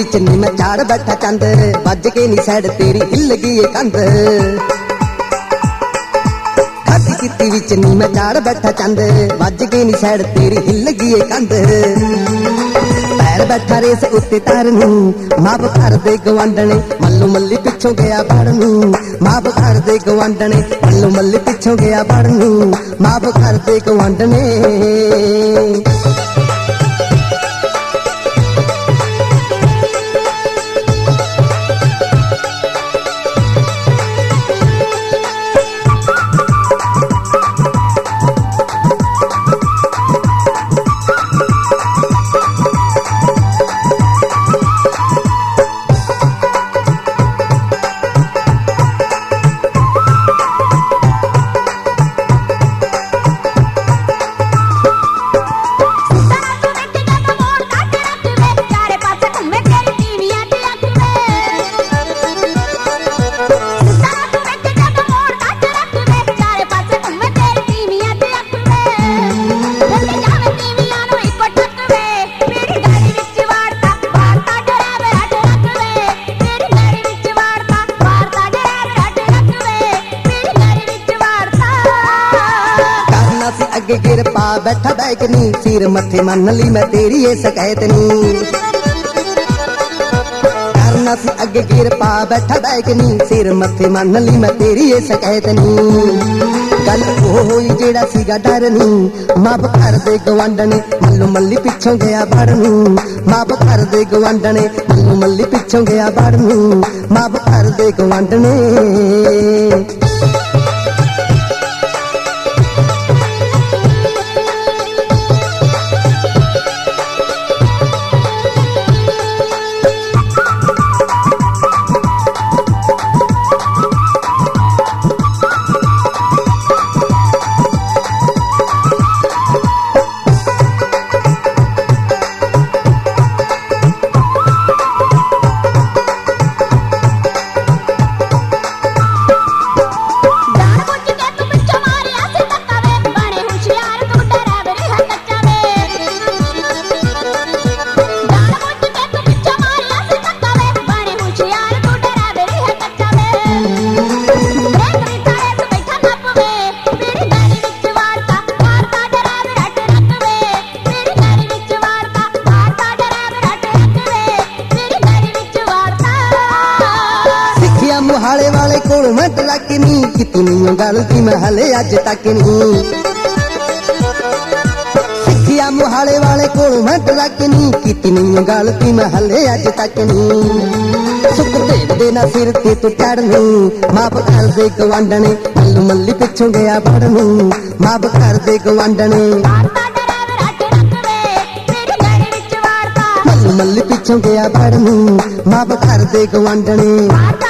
विच नी मैं झाड़ बैठा चंद वज के नी सैड तेरी हिल गई कंध खादी किती विच नी मैं झाड़ बैठा चंद वज के नी सैड तेरी हिल गई कंध पैर बैठा रेस उत्ते तारनू माफ कर दे गवांडने मल्लू मल्ली पिछों गया बड़नू माफ कर दे गवांडने मल्लू मल्ली पिछों गया बड़नू माफ कर दे गवांडने अगे गिर पा बैठा बैगनी सिर मथे मन ली मैं तेरी ये शिकायत नी करना सी अगे गिर पा बैठा बैगनी सिर मथे मन ली मैं तेरी ये शिकायत नी गल होई जेड़ा सीगा डर नी माफ कर दे गवांडने मल्लू मल्ली पिछों गया बड़नू माफ कर दे गवांडने मल्लू मल्ली पिछों गया बड़नू माफ कर दे गवांडने मुहाले वाले कोल मैं तलक नी कितनी गलती मैं हले अज तक नी सिखिया मुहाले वाले कोल मैं तलक नी कितनी गलती मैं हले अज तक नी सुखदेव दे ना सिर ते तू चढ़नू माफ कर दे गवांडने मल्लू मल्ली पिछों गया बड़नू माफ कर दे गवांडने मल्लू मल्ली पिछों गया बड़नू माफ कर दे गवांडने।